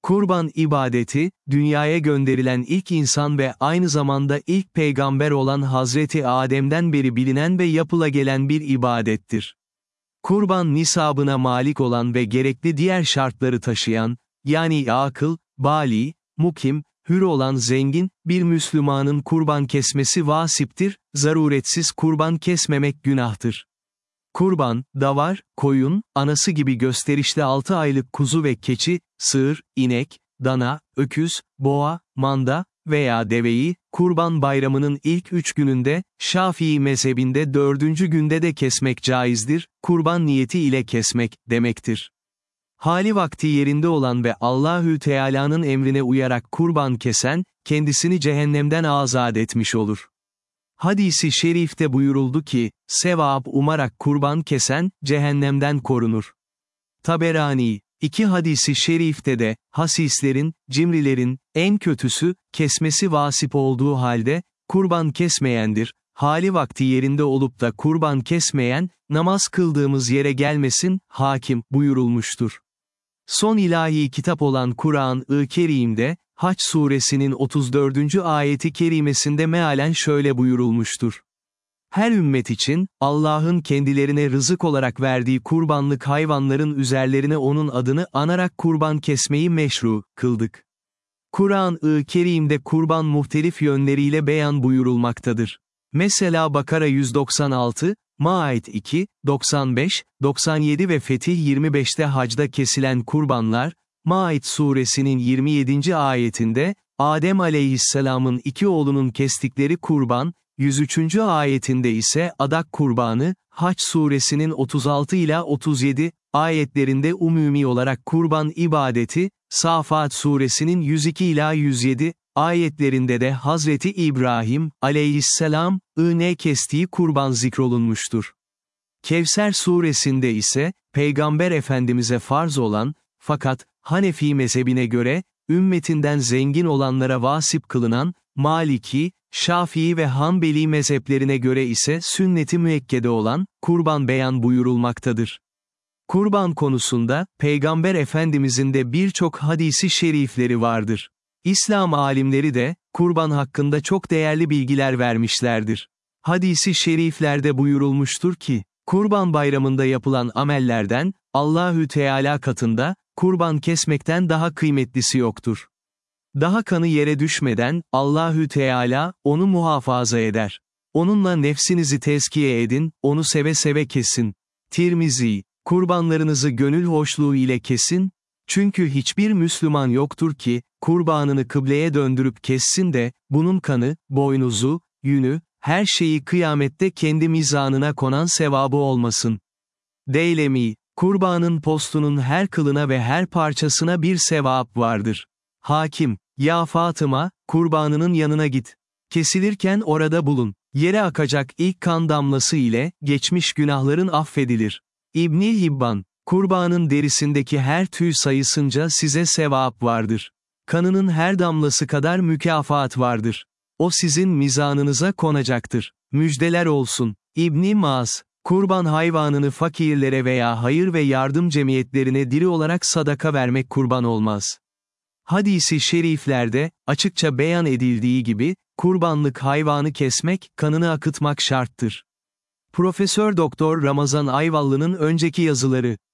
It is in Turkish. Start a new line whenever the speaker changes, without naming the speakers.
Kurban ibadeti, dünyaya gönderilen ilk insan ve aynı zamanda ilk peygamber olan Hazreti Adem'den beri bilinen ve yapılagelen bir ibadettir. Kurban nisabına malik olan ve gerekli diğer şartları taşıyan, yani akıl, bali, mukim, hür olan zengin, bir Müslümanın kurban kesmesi vasiptir, zaruretsiz kurban kesmemek günahtır. Kurban, davar, koyun, anası gibi gösterişli 6 aylık kuzu ve keçi, sığır, inek, dana, öküz, boğa, manda veya deveyi, Kurban Bayramı'nın ilk 3 gününde, Şafii mezhebinde 4. günde de kesmek caizdir, kurban niyeti ile kesmek, demektir. Hali vakti yerinde olan ve Allahü Teala'nın emrine uyarak kurban kesen, kendisini cehennemden azat etmiş olur. Hadis-i şerifte buyuruldu ki, sevap umarak kurban kesen, cehennemden korunur. Taberani, 2 hadisi şerifte de, hasislerin, cimrilerin, en kötüsü, kesmesi vasip olduğu halde, kurban kesmeyendir, hali vakti yerinde olup da kurban kesmeyen, namaz kıldığımız yere gelmesin, hakim, buyurulmuştur. Son ilahi kitap olan Kur'an-ı Kerim'de, Haç suresinin 34. ayeti kerimesinde mealen şöyle buyurulmuştur. Her ümmet için, Allah'ın kendilerine rızık olarak verdiği kurbanlık hayvanların üzerlerine onun adını anarak kurban kesmeyi meşru kıldık. Kur'an-ı Kerim'de kurban muhtelif yönleriyle beyan buyurulmaktadır. Mesela Bakara 196, Maid 2, 95, 97 ve Fetih 25'te hacda kesilen kurbanlar, Maid suresinin 27. ayetinde, Adem aleyhisselamın 2 oğlunun kestikleri kurban, 103. ayetinde ise adak kurbanı, Haç suresinin 36 ila 37 ayetlerinde umumi olarak kurban ibadeti, Safat suresinin 102 ila 107 ayetlerinde de Hazreti İbrahim aleyhisselam'ın kestiği kurban zikrolunmuştur. Kevser suresinde ise, Peygamber Efendimiz'e farz olan, fakat, Hanefi mezhebine göre, ümmetinden zengin olanlara vasip kılınan, Maliki, Şafii ve Hanbeli mezheplerine göre ise sünnet-i müekkede olan, kurban beyan buyurulmaktadır. Kurban konusunda, Peygamber Efendimizin de birçok hadisi şerifleri vardır. İslam alimleri de, kurban hakkında çok değerli bilgiler vermişlerdir. Hadisi şeriflerde buyurulmuştur ki, Kurban Bayramı'nda yapılan amellerden, Allahü Teala katında, kurban kesmekten daha kıymetlisi yoktur. Daha kanı yere düşmeden, Allahü Teala, onu muhafaza eder. Onunla nefsinizi tezkiye edin, onu seve seve kesin. Tirmizi, kurbanlarınızı gönül hoşluğu ile kesin, çünkü hiçbir Müslüman yoktur ki, kurbanını kıbleye döndürüp kessin de, bunun kanı, boynuzu, yünü, her şeyi kıyamette kendi mizanına konan sevabı olmasın. Deylemi, kurbanın postunun her kılına ve her parçasına bir sevap vardır. Hakim, ya Fatıma, kurbanının yanına git. Kesilirken orada bulun. Yere akacak ilk kan damlası ile, geçmiş günahların affedilir. İbn-i Hibban, kurbanın derisindeki her tüy sayısınca size sevap vardır. Kanının her damlası kadar mükafat vardır. O sizin mizanınıza konacaktır. Müjdeler olsun. İbn-i Maz, kurban hayvanını fakirlere veya hayır ve yardım cemiyetlerine diri olarak sadaka vermek kurban olmaz. Hadis-i şeriflerde, açıkça beyan edildiği gibi, kurbanlık hayvanı kesmek, kanını akıtmak şarttır. Profesör Doktor Ramazan Ayvallı'nın önceki yazıları